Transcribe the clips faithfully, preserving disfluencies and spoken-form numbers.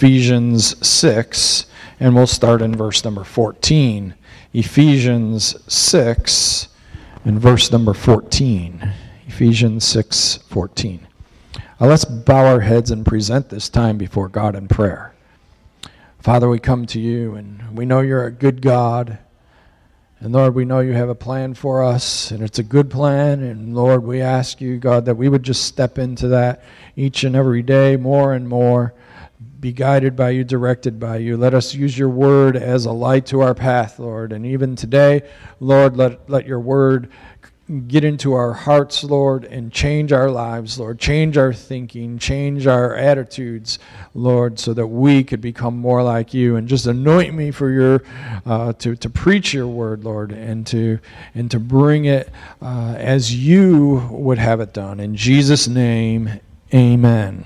Ephesians six, and we'll start in verse number fourteen. Ephesians six and verse number fourteen. Ephesians six fourteen. Now let's bow our heads and present this time before God in prayer. Father, we come to you, and we know you're a good God. And Lord, we know you have a plan for us, and it's a good plan. And Lord, we ask you, God, that we would just step into that each and every day more and more. Be guided by you, directed by you. Let us use your word as a light to our path, Lord. And even today, Lord, let, let your word get into our hearts, Lord, and change our lives, Lord. Change our thinking, change our attitudes, Lord, so that we could become more like you. And just anoint me for your uh, to to preach your word, Lord, and to and to bring it uh, as you would have it done. In Jesus' name, amen.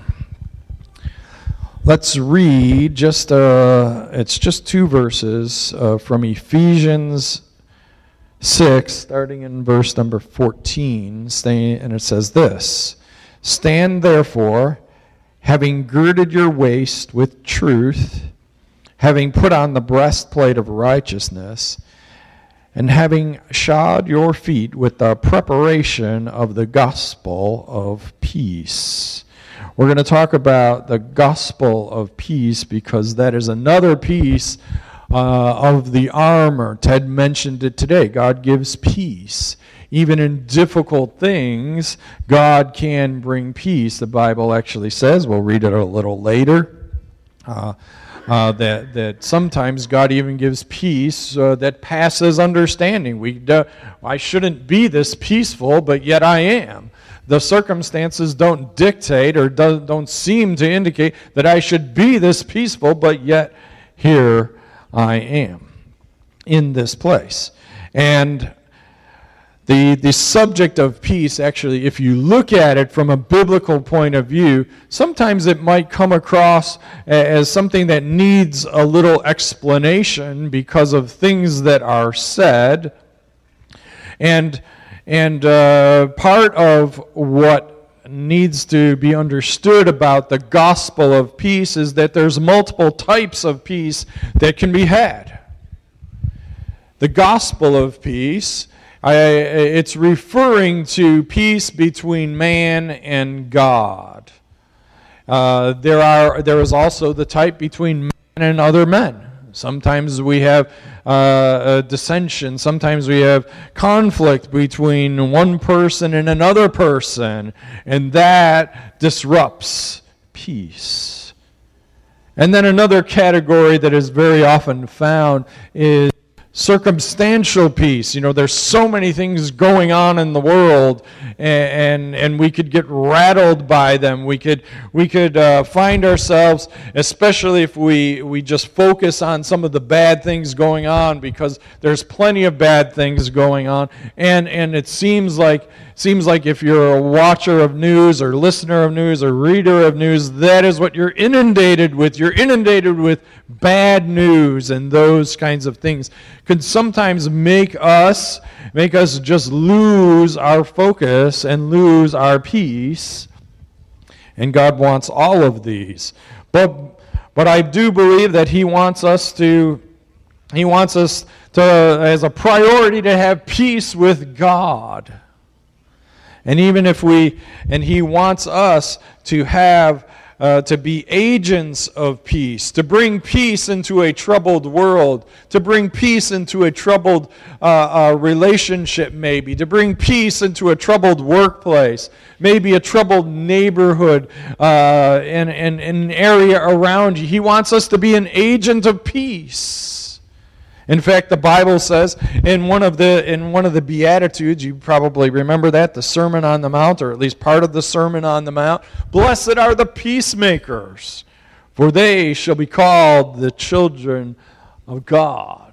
Let's read just uh, it's just two verses uh, from Ephesians six, starting in verse number fourteen, and it says this: Stand therefore, having girded your waist with truth, having put on the breastplate of righteousness, and having shod your feet with the preparation of the gospel of peace. We're going to talk about the gospel of peace because that is another piece uh, of the armor. Ted mentioned it today. God gives peace. Even in difficult things, God can bring peace. The Bible actually says, we'll read it a little later, uh, uh, that, that sometimes God even gives peace uh, that passes understanding. We do, I shouldn't be this peaceful, but yet I am. The circumstances don't dictate or do, don't seem to indicate that I should be this peaceful, but yet here I am in this place. And the, the subject of peace, actually, if you look at it from a biblical point of view, sometimes it might come across as something that needs a little explanation because of things that are said. And And uh, part of what needs to be understood about the gospel of peace is that there's multiple types of peace that can be had. The gospel of peace, I, it's referring to peace between man and God. Uh, there are there is also the type between man and other men. Sometimes we have uh, a dissension. Sometimes we have conflict between one person and another person, and that disrupts peace. And then another category that is very often found is circumstantial peace. You know, there's so many things going on in the world, and and, and we could get rattled by them. We could we could uh, find ourselves, especially if we we just focus on some of the bad things going on, because there's plenty of bad things going on, and and it seems like seems like if you're a watcher of news or listener of news or reader of news, that is what you're inundated with. You're inundated with bad news, and those kinds of things could sometimes make us make us just lose our focus and lose our peace. And God wants all of these. But but I do believe that He wants us to He wants us to as a priority to have peace with God. And even if we and He wants us to have Uh, to be agents of peace, to bring peace into a troubled world, to bring peace into a troubled uh, uh, relationship maybe, to bring peace into a troubled workplace, maybe a troubled neighborhood, uh, and, and, and an area around you. He wants us to be an agent of peace. In fact, the Bible says in one of the in one of the Beatitudes, you probably remember that, the Sermon on the Mount, or at least part of the Sermon on the Mount, "Blessed are the peacemakers, for they shall be called the children of God."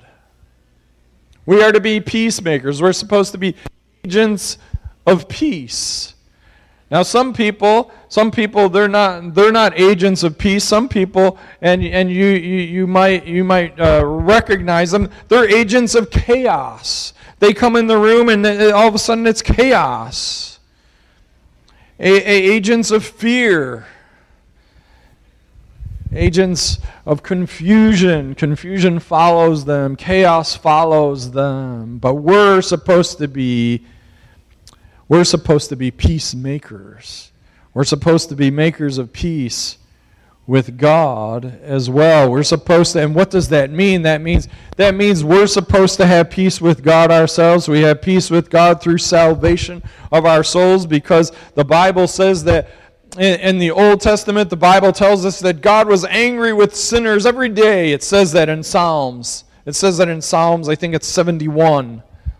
We are to be peacemakers. We're supposed to be agents of peace. Now, some people, some people, they're not, they're not agents of peace. Some people, and and you you, you might you might uh, recognize them. They're agents of chaos. They come in the room, and all of a sudden, it's chaos. A, a, agents of fear. agents of confusion. Confusion follows them. Chaos follows them. But we're supposed to be, we're supposed to be peacemakers. We're supposed to be makers of peace with God as well. We're supposed to, and what does that mean? That means that means we're supposed to have peace with God ourselves. We have peace with God through salvation of our souls, because the Bible says that in, in the Old Testament, the Bible tells us that God was angry with sinners every day. It says that in Psalms. It says that in Psalms, I think it's seventy-one.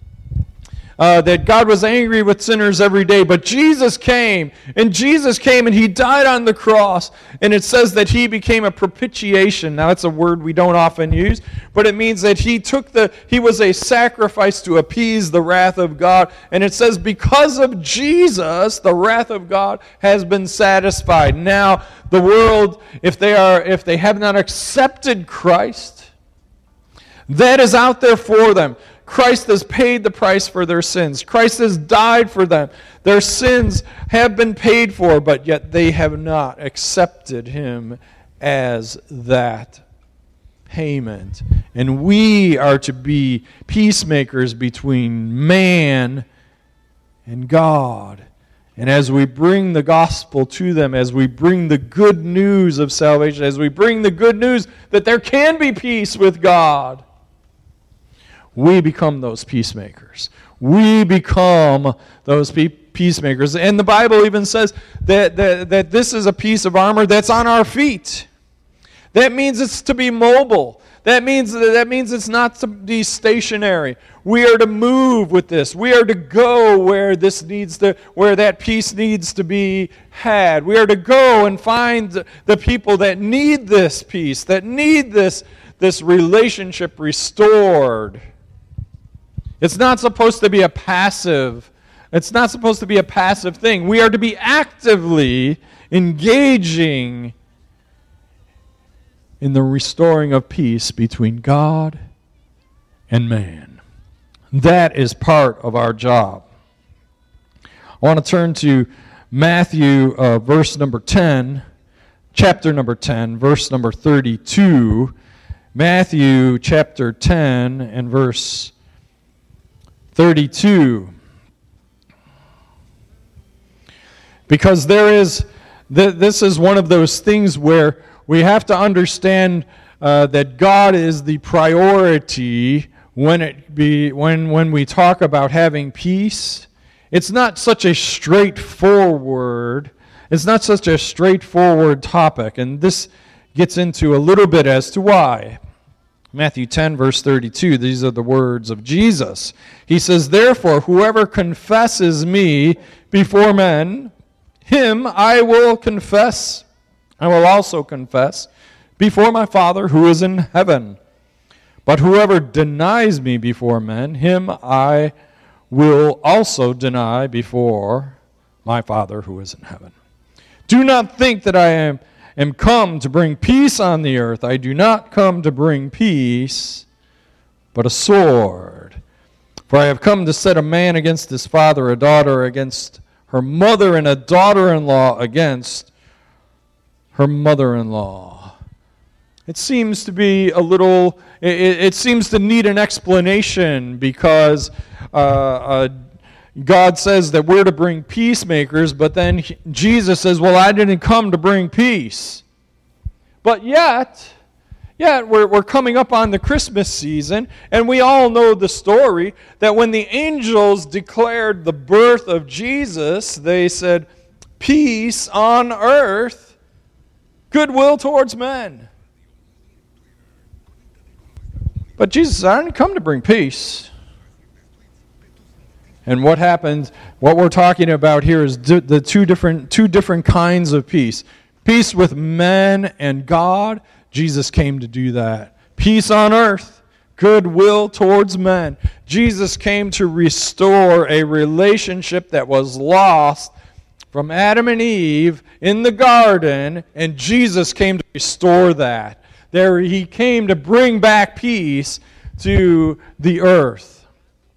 Uh, that God was angry with sinners every day, but Jesus came, and Jesus came and He died on the cross, and it says that He became a propitiation. Now, that's a word we don't often use, but it means that He took the, He was a sacrifice to appease the wrath of God, and it says because of Jesus, the wrath of God has been satisfied. Now, the world, if they are, if they have not accepted Christ, that is out there for them. Christ has paid the price for their sins. Christ has died for them. Their sins have been paid for, but yet they have not accepted Him as that payment. And we are to be peacemakers between man and God. And as we bring the gospel to them, as we bring the good news of salvation, as we bring the good news that there can be peace with God, we become those peacemakers. We become those pe- peacemakers. And the Bible even says that, that, that this is a piece of armor that's on our feet. That means it's to be mobile. That means, that means it's not to be stationary. We are to move with this. We are to go where this needs to, where that peace needs to be had. We are to go and find the people that need this peace, that need this, this relationship restored. It's not supposed to be a passive, it's not supposed to be a passive thing. We are to be actively engaging in the restoring of peace between God and man. That is part of our job. I want to turn to Matthew uh, verse number ten, chapter number ten, verse number thirty-two. Matthew chapter ten and verse thirty-two. Because there is, th- this is one of those things where we have to understand uh, that God is the priority when it be when when we talk about having peace. It's not such a straightforward, it's not such a straightforward topic, and this gets into a little bit as to why. Matthew ten, verse thirty-two, these are the words of Jesus. He says, "Therefore, whoever confesses me before men, him I will confess, I will also confess before my Father who is in heaven. But whoever denies me before men, him I will also deny before my Father who is in heaven. Do not think that I am am come to bring peace on the earth. I do not come to bring peace, but a sword. For I have come to set a man against his father, a daughter against her mother, and a daughter-in-law against her mother-in-law." It seems to be a little, it, it seems to need an explanation, because uh, uh, God says that we're to bring peacemakers, but then he, Jesus says, well, I didn't come to bring peace. But yet, yet we're, we're coming up on the Christmas season, and we all know the story that when the angels declared the birth of Jesus, they said, peace on earth, goodwill towards men. But Jesus said, I didn't come to bring peace. And what happens, what we're talking about here is the two different two different kinds of peace. Peace with men and God. Jesus came to do that. Peace on earth, goodwill towards men. Jesus came to restore a relationship that was lost from Adam and Eve in the garden, and Jesus came to restore that. There he came to bring back peace to the earth.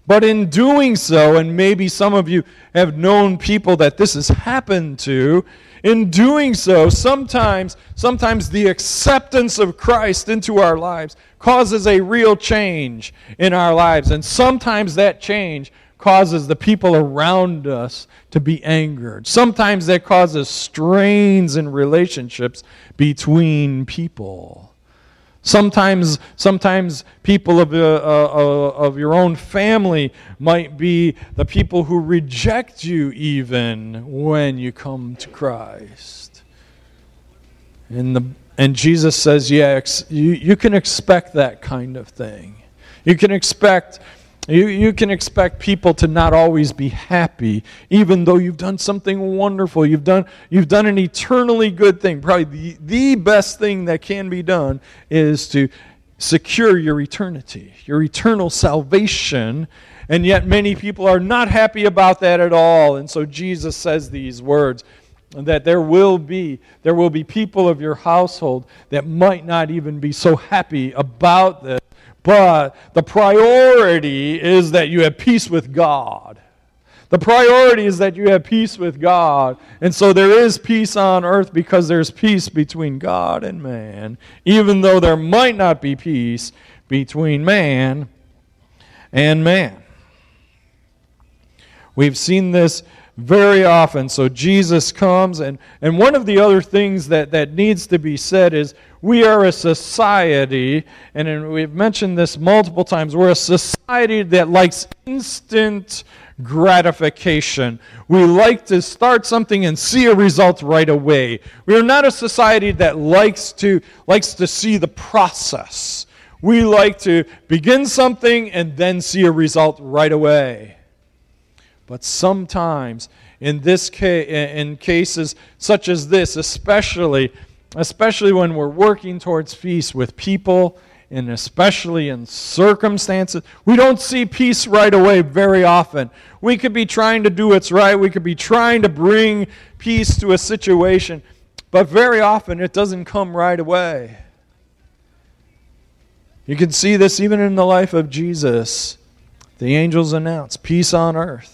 But in doing so, and maybe some of you have known people that this has happened to, in doing so, sometimes, sometimes the acceptance of Christ into our lives causes a real change in our lives. And sometimes that change causes the people around us to be angered. Sometimes that causes strains in relationships between people. Sometimes, sometimes people of, uh, uh, of your own family might be the people who reject you even when you come to Christ. And, the, and Jesus says, yeah, ex, you, you can expect that kind of thing. You can expect... You, you can expect people to not always be happy, even though you've done something wonderful. You've done, you've done an eternally good thing. Probably the, the best thing that can be done is to secure your eternity, your eternal salvation. And yet many people are not happy about that at all. And so Jesus says these words, that there will be, there will be people of your household that might not even be so happy about this. But the priority is that you have peace with God. The priority is that you have peace with God. And so there is peace on earth because there's peace between God and man, even though there might not be peace between man and man. We've seen this very often. So Jesus comes, and, and one of the other things that, that needs to be said is we are a society, and we've mentioned this multiple times, we're a society that likes instant gratification. We like to start something and see a result right away. We are not a society that likes to, likes to see the process. We like to begin something and then see a result right away. But sometimes, in this case, in cases such as this, especially, especially when we're working towards peace with people, and especially in circumstances, we don't see peace right away very often. We could be trying to do what's right. We could be trying to bring peace to a situation, but very often it doesn't come right away. You can see this even in the life of Jesus. The angels announce peace on earth.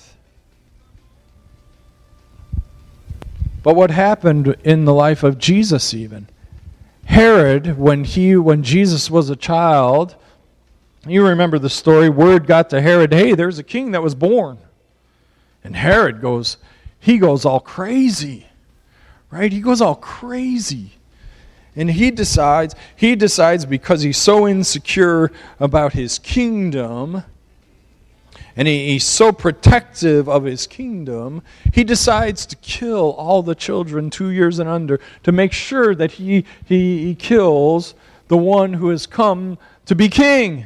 But what happened in the life of Jesus even? Herod, when he, when Jesus was a child, you remember the story, word got to Herod, hey, there's a king that was born. And Herod goes, he goes all crazy, right? He goes all crazy. And he decides, he decides because he's so insecure about his kingdom, and he, he's so protective of his kingdom, he decides to kill all the children two years and under to make sure that he, he, he kills the one who has come to be king.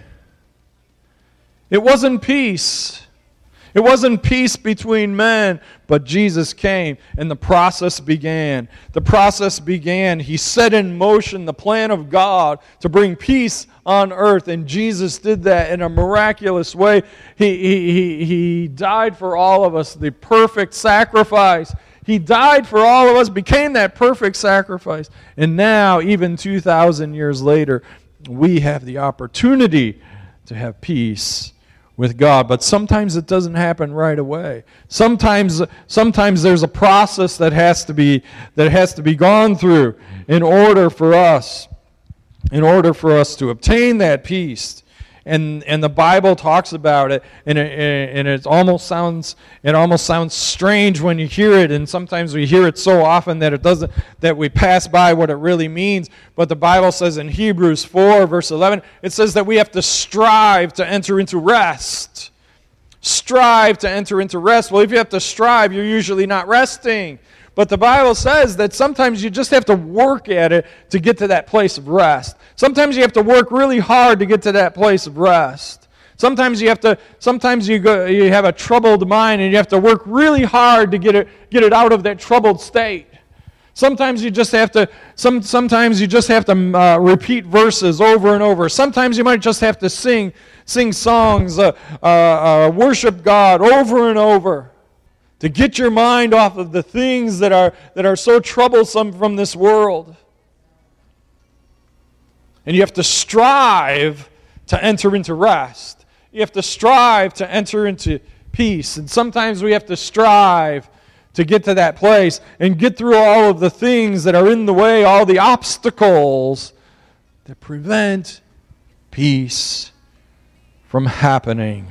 It wasn't peace. It wasn't peace between men, but Jesus came and the process began. The process began. He set in motion the plan of God to bring peace on earth, and Jesus did that in a miraculous way. He, he, he, he died for all of us, the perfect sacrifice. He died for all of us, became that perfect sacrifice. And now, even two thousand years later, we have the opportunity to have peace with God. But sometimes it doesn't happen right away. Sometimes sometimes there's a process that has to be that has to be gone through in order for us in order for us to obtain that peace. And and the Bible talks about it, and it, and it almost sounds it almost sounds strange when you hear it, and sometimes we hear it so often that it doesn't that we pass by what it really means. But the Bible says in Hebrews four verse eleven, it says that we have to strive to enter into rest. Strive to enter into rest. Well, if you have to strive, you're usually not resting. But the Bible says that sometimes you just have to work at it to get to that place of rest. Sometimes you have to work really hard to get to that place of rest. Sometimes you have to. Sometimes you go. You have a troubled mind, and you have to work really hard to get it get it out of that troubled state. Sometimes you just have to. Some sometimes you just have to uh, repeat verses over and over. Sometimes you might just have to sing sing songs, uh, uh, uh, worship God over and over, to get your mind off of the things that are that are so troublesome from this world. And you have to strive to enter into rest. you have to strive to enter into peace. And sometimes we have to strive to get to that place and get through all of the things that are in the way, all the obstacles that prevent peace from happening.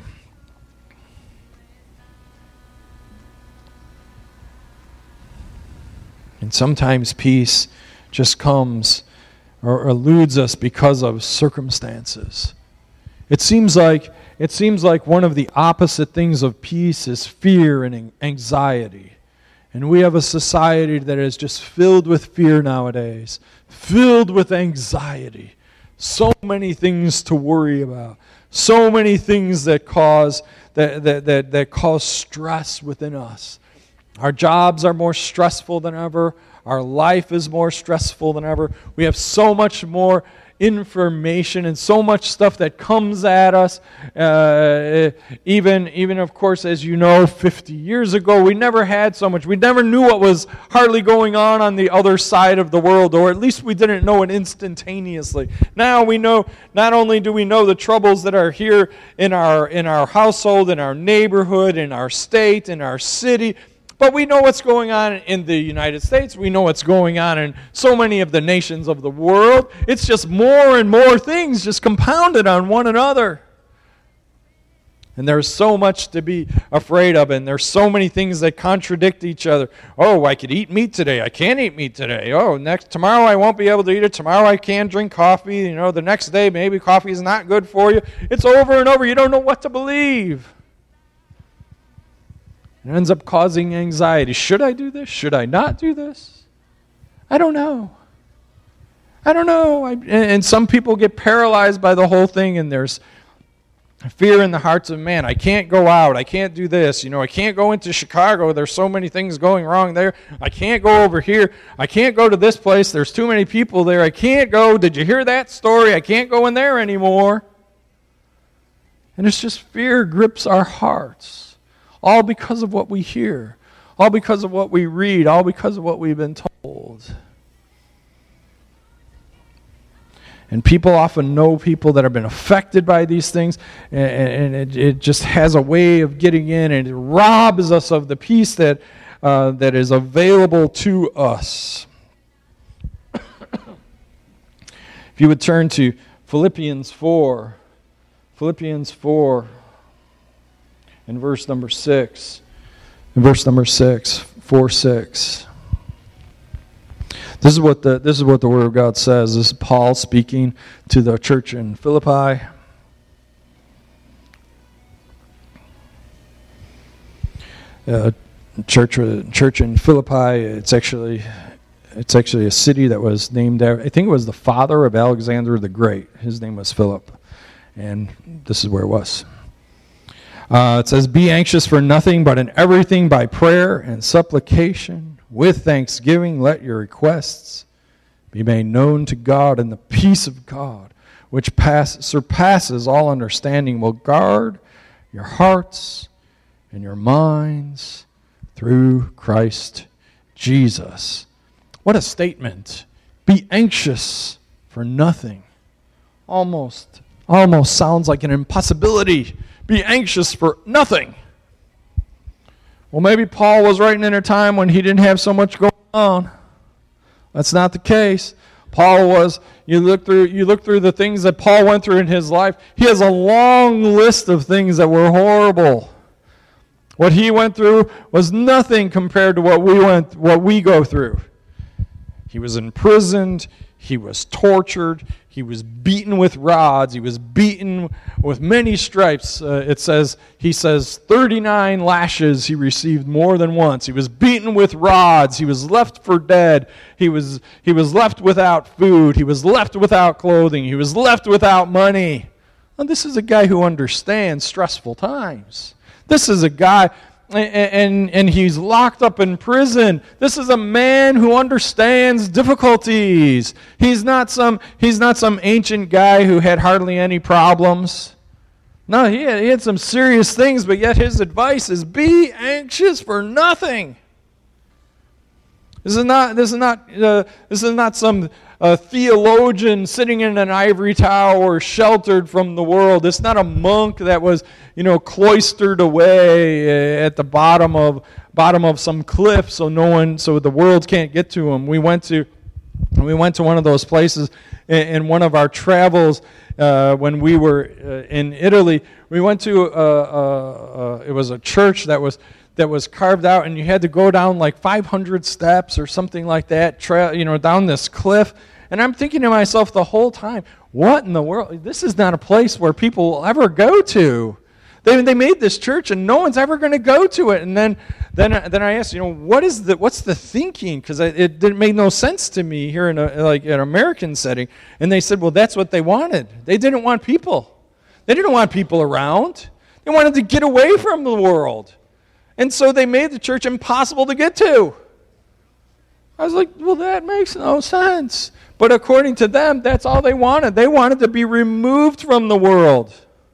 And sometimes peace just comes or eludes us because of circumstances. It seems like it seems like one of the opposite things of peace is fear and anxiety. And we have a society that is just filled with fear nowadays, filled with anxiety. So many things to worry about. So many things that cause that, that, that, that cause stress within us. Our jobs are more stressful than ever. Our life is more stressful than ever. We have so much more information and so much stuff that comes at us. Uh, even, even, of course, as you know, fifty years ago, we never had so much. We never knew what was hardly going on on the other side of the world, or at least we didn't know it instantaneously. Now we know, not only do we know the troubles that are here in our, in our household, in our neighborhood, in our state, in our city, but we know what's going on in the United States. We know what's going on in so many of the nations of the world. It's just more and more things just compounded on one another. And there's so much to be afraid of, and there's so many things that contradict each other. Oh, I could eat meat today. I can't eat meat today. Oh, next tomorrow I won't be able to eat it. Tomorrow I can drink coffee. You know, the next day maybe coffee is not good for you. It's over and over. You don't know what to believe. It ends up causing anxiety. Should I do this? Should I not do this? I don't know. I don't know. I, and, and some people get paralyzed by the whole thing, and there's fear in the hearts of man. I can't go out. I can't do this. You know, I can't go into Chicago. There's so many things going wrong there. I can't go over here. I can't go to this place. There's too many people there. I can't go. Did you hear that story? I can't go in there anymore. And it's just fear grips our hearts. All because of what we hear. All because of what we read. All because of what we've been told. And people often know people that have been affected by these things, and it, it just has a way of getting in, and it robs us of the peace that, uh, that is available to us. If you would turn to Philippians four, Philippians four, in verse number six, in verse number six, four six. This is what the this is what the Word of God says. This is Paul speaking to the church in Philippi. Uh, church church in Philippi. It's actually it's actually a city that was named. I think it was the father of Alexander the Great. His name was Philip, and this is where it was. Uh, it says, "Be anxious for nothing, but in everything by prayer and supplication, with thanksgiving, let your requests be made known to God, and the peace of God, which pass, surpasses all understanding, will guard your hearts and your minds through Christ Jesus." What a statement. Be anxious for nothing. Almost, almost sounds like an impossibility. Be anxious for nothing. Well, maybe Paul was writing in a time when he didn't have so much going on. That's not the case. Paul was, you look through you look through the things that Paul went through in his life. He has a long list of things that were horrible. What he went through was nothing compared to what we went what we go through. He was imprisoned, he was tortured, he was beaten with rods, he was beaten with many stripes. Uh, it says, he says, thirty-nine lashes he received more than once. He was beaten with rods, he was left for dead, he was, he was left without food, he was left without clothing, he was left without money. Well, this is a guy who understands stressful times. This is a guy, and, and, and he's locked up in prison. This is a man who understands difficulties. He's not some, he's not some ancient guy who had hardly any problems. No, he had, he had some serious things, but yet his advice is be anxious for nothing. This is not, this is not, uh, this is not some uh, theologian sitting in an ivory tower sheltered from the world. It's not a monk that was, you know, cloistered away at the bottom of bottom of some cliff so no one, so the world can't get to him. We went to, we went to one of those places in, in one of our travels uh, when we were uh, in Italy. We went to, uh, uh, uh, it was a church that was. that was carved out, and you had to go down like five hundred steps or something like that, tra- you know, down this cliff. And I'm thinking to myself the whole time, what in the world? This is not a place where people will ever go to. They they made this church, and no one's ever going to go to it. And then then then I asked, you know, what is the what's the thinking? Because it didn't make no sense to me here in a like an American setting. And they said, well, that's what they wanted. They didn't want people. They didn't want people around. They wanted to get away from the world. And so they made the church impossible to get to. I was like, well, that makes no sense. But according to them, that's all they wanted. They wanted to be removed from the world.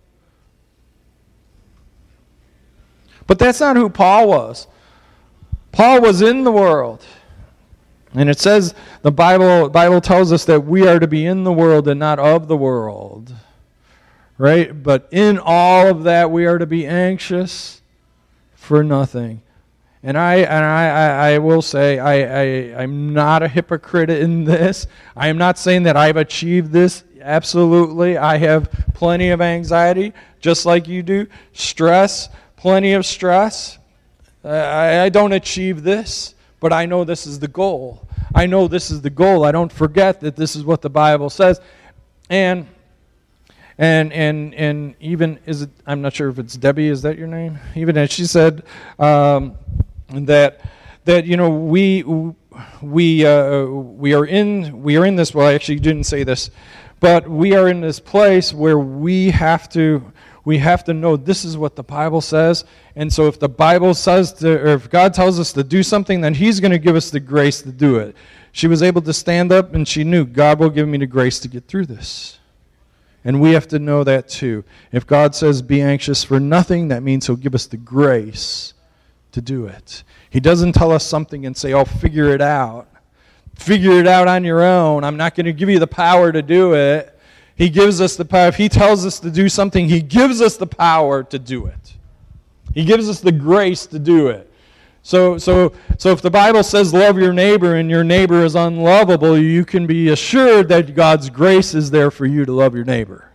But that's not who Paul was. Paul was in the world. And it says, the Bible, Bible tells us that we are to be in the world and not of the world. Right? But in all of that, we are to be anxious for nothing. And I and I, I, I will say I, I, I'm not a hypocrite in this. I am not saying that I've achieved this. Absolutely. I have plenty of anxiety, just like you do. Stress, plenty of stress. I, I don't achieve this, but I know this is the goal. I know this is the goal. I don't forget that this is what the Bible says. And And and and even, is it, I'm not sure if it's Debbie, is that your name? Even as she said um, that that you know we we uh, we are in we are in this. Well, I actually didn't say this, but we are in this place where we have to we have to know this is what the Bible says. And so if the Bible says to, or if God tells us to do something, then He's going to give us the grace to do it. She was able to stand up, and she knew God will give me the grace to get through this. And we have to know that too. If God says be anxious for nothing, that means He'll give us the grace to do it. He doesn't tell us something and say, oh, figure it out. Figure it out on your own. I'm not going to give you the power to do it. He gives us the power. If He tells us to do something, He gives us the power to do it. He gives us the grace to do it. So, so, so if the Bible says love your neighbor and your neighbor is unlovable, you can be assured that God's grace is there for you to love your neighbor.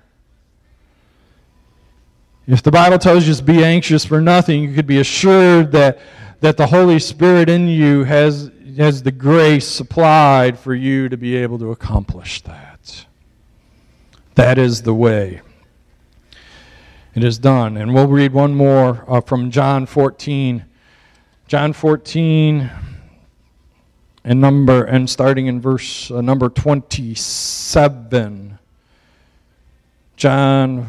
If the Bible tells you to be anxious for nothing, you could be assured that, that the Holy Spirit in you has, has the grace supplied for you to be able to accomplish that. That is the way it is done. And we'll read one more uh, from John fourteen. John fourteen, and number and starting in verse uh, number twenty-seven. John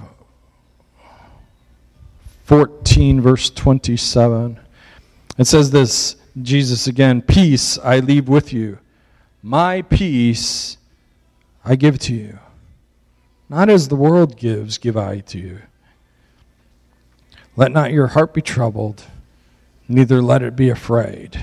fourteen, verse twenty-seven. It says this, Jesus again, peace I leave with you. My peace I give to you. Not as the world gives, give I to you. Let not your heart be troubled, neither let it be afraid.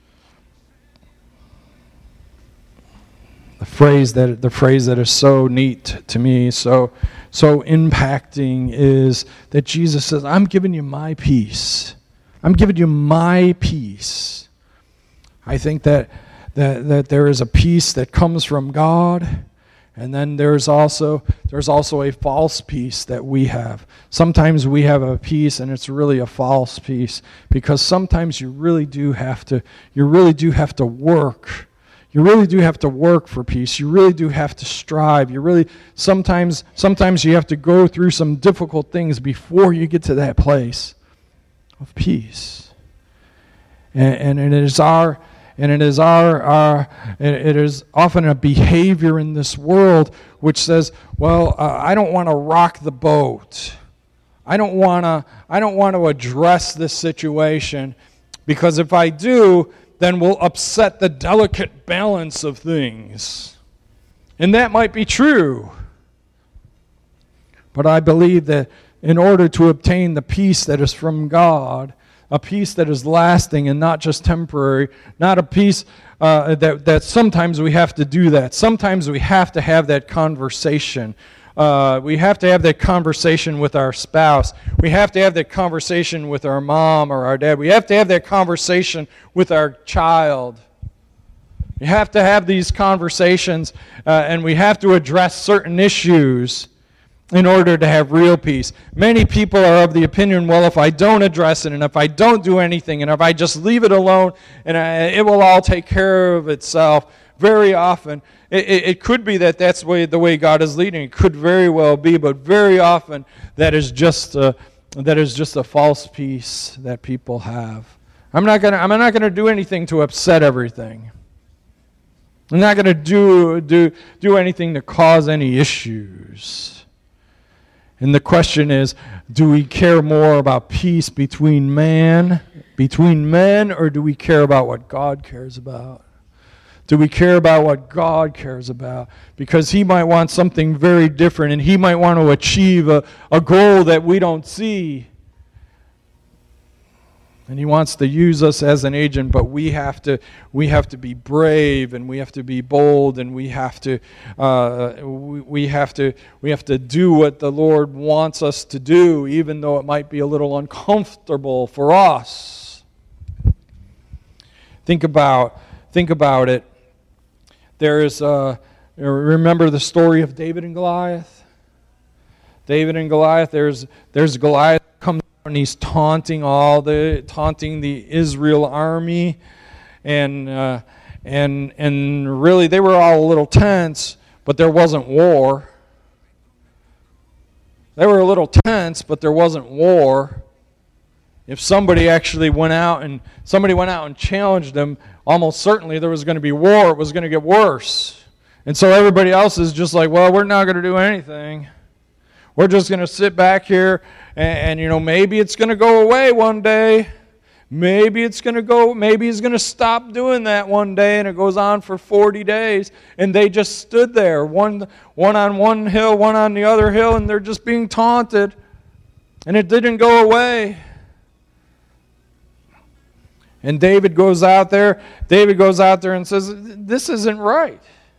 The phrase that the phrase that is so neat to me, so so impacting, is that Jesus says, I'm giving you my peace. I'm giving you my peace. I think that that, that there is a peace that comes from God, and then there's also there's also a false peace that we have. Sometimes we have a peace and it's really a false peace, because sometimes you really do have to you really do have to work. You really do have to work for peace. You really do have to strive. You really sometimes sometimes you have to go through some difficult things before you get to that place of peace. And, and it is our And it is our, our, it is often a behavior in this world which says, well, uh, I don't want to rock the boat. I don't want to, I don't want to address this situation, because if I do, then we'll upset the delicate balance of things. And that might be true. But I believe that in order to obtain the peace that is from God, a peace that is lasting and not just temporary, not a peace uh, that, that sometimes we have to do that. Sometimes we have to have that conversation. Uh, we have to have that conversation with our spouse. We have to have that conversation with our mom or our dad. We have to have that conversation with our child. We have to have these conversations, uh, and we have to address certain issues in order to have real peace. Many people are of the opinion, well, if I don't address it, and if I don't do anything, and if I just leave it alone, and I, it will all take care of itself. Very often, it, it, it could be that that's the way, the way God is leading. It could very well be, but very often that is just a, that is just a false peace that people have. I'm not gonna I'm not gonna do anything to upset everything. I'm not gonna do do do anything to cause any issues. And the question is, do we care more about peace between man, between men, or do we care about what God cares about? Do we care about what God cares about? Because He might want something very different, and He might want to achieve a, a goal that we don't see. And He wants to use us as an agent, but we have to we have to be brave, and we have to be bold, and we have to uh, we, we have to we have to do what the Lord wants us to do, even though it might be a little uncomfortable for us. Think about think about it. There is uh, remember the story of David and Goliath. David and Goliath. There's there's Goliath comes. And he's taunting all the taunting the Israel army, and uh, and and really they were all a little tense, but there wasn't war. They were a little tense, but there wasn't war. If somebody actually went out and somebody went out and challenged them, almost certainly there was going to be war. It was going to get worse, and so everybody else is just like, well, we're not going to do anything. We're just going to sit back here, and, and you know, maybe it's going to go away one day. Maybe it's going to go, maybe he's going to stop doing that one day, and it goes on for forty days. And they just stood there, one, one on one hill, one on the other hill, and they're just being taunted. And it didn't go away. And David goes out there, David goes out there and says, this isn't right.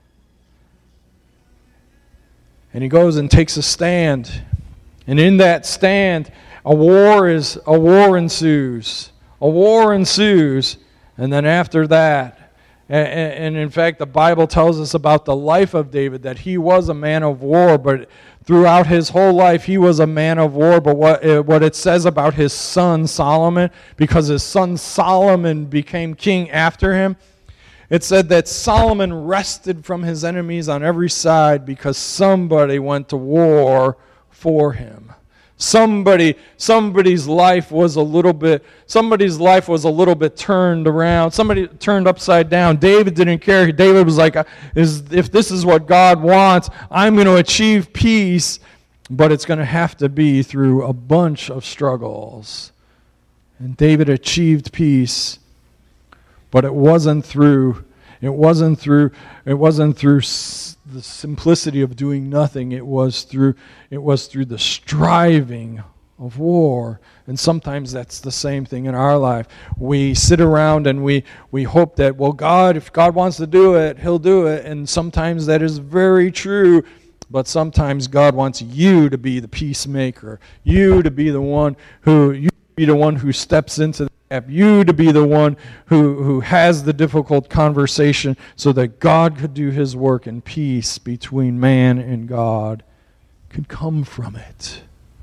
And he goes and takes a stand. And in that stand, a war is a war ensues. A war ensues. And then after that, and, and in fact, the Bible tells us about the life of David, that he was a man of war, but throughout his whole life, he was a man of war. But what, what it says about his son Solomon, because his son Solomon became king after him, it said that Solomon rested from his enemies on every side because somebody went to war for him. Somebody, somebody's life was a little bit, somebody's life was a little bit turned around. Somebody turned upside down. David didn't care. David was like, "Is if this is what God wants, I'm going to achieve peace, but it's going to have to be through a bunch of struggles." And David achieved peace. But it wasn't through, it wasn't through, it wasn't through s- the simplicity of doing nothing. It was through, it was through the striving of war. And sometimes that's the same thing in our life. We sit around and we we hope that, well, God, if God wants to do it, He'll do it. And sometimes that is very true. But sometimes God wants you to be the peacemaker. You to be the one who you to be the one who steps into the you to be the one who, who has the difficult conversation so that God could do His work and peace between man and God could come from it.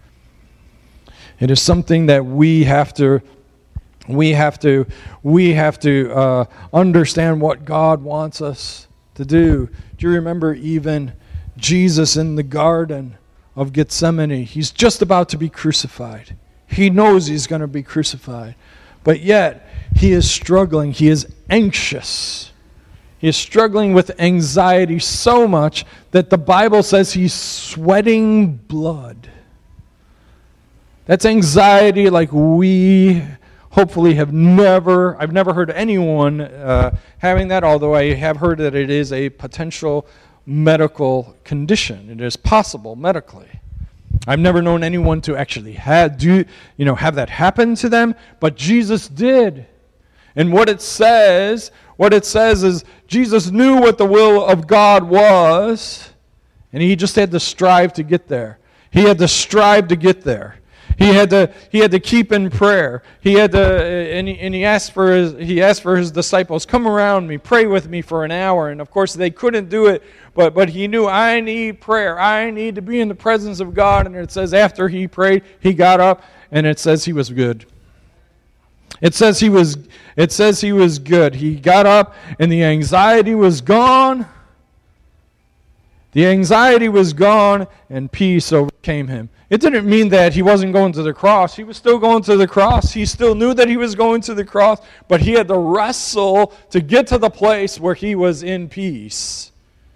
It is something that we have to we have to we have to uh, understand what God wants us to do. Do you remember even Jesus in the Garden of Gethsemane? He's just about to be crucified. He knows he's going to be crucified. But yet, he is struggling. He is anxious. He is struggling with anxiety so much that the Bible says he's sweating blood. That's anxiety like we hopefully have never, I've never heard anyone uh, having that, although I have heard that it is a potential medical condition. It is possible medically. I've never known anyone to actually have, do, you know, have that happen to them, but Jesus did. And what it says, what it says is Jesus knew what the will of God was, and he just had to strive to get there. He had to strive to get there. He had to he had to keep in prayer. He had to and he, and he asked for his he asked for his disciples, come around me, pray with me for an hour. And of course they couldn't do it, but but he knew, I need prayer. I need to be in the presence of God. And it says after he prayed, he got up, and it says he was good. It says he was it says he was good. He got up and the anxiety was gone. The anxiety was gone and peace overcame him. It didn't mean that he wasn't going to the cross. He was still going to the cross. He still knew that he was going to the cross, but he had to wrestle to get to the place where he was in peace.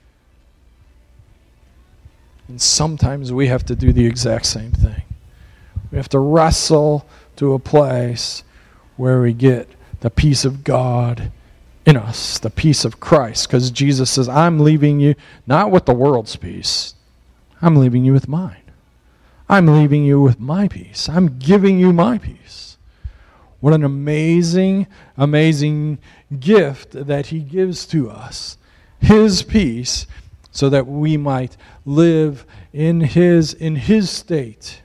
And sometimes we have to do the exact same thing. We have to wrestle to a place where we get the peace of God in us, the peace of Christ. Because Jesus says, I'm leaving you not with the world's peace. I'm leaving you with mine. I'm leaving you with my peace. I'm giving you my peace. What an amazing, amazing gift that he gives to us. His peace, so that we might live in his, in his state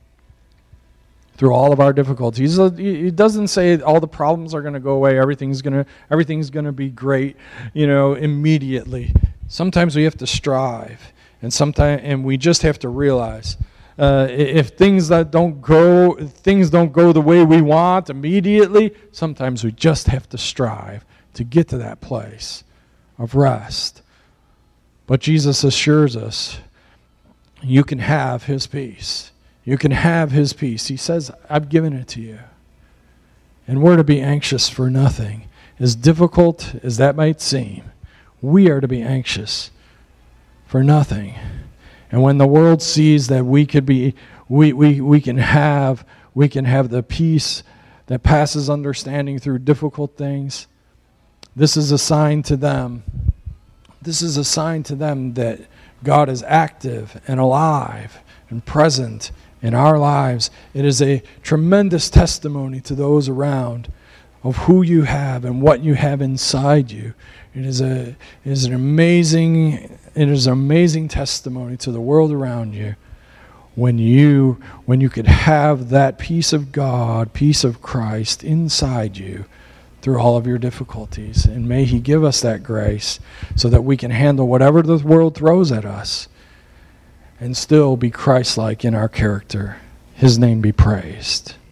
through all of our difficulties. He doesn't say all the problems are going to go away, everything's going to everything's going to be great, you know, immediately. Sometimes we have to strive, and sometimes and we just have to realize uh, if things that don't go things don't go the way we want immediately, sometimes we just have to strive to get to that place of rest. But Jesus assures us you can have his peace. You can have his peace. He says, I've given it to you. And we're to be anxious for nothing. As difficult as that might seem, we are to be anxious for nothing. And when the world sees that we could be, we, we, we can have, we can have the peace that passes understanding through difficult things, this is a sign to them. This is a sign to them that God is active and alive and present in our lives. It is a tremendous testimony to those around of who you have and what you have inside you. It is a it is an amazing it is an amazing testimony to the world around you when you when you could have that peace of God, peace of Christ inside you through all of your difficulties. And may he give us that grace so that we can handle whatever the world throws at us and still be Christ-like in our character. His name be praised.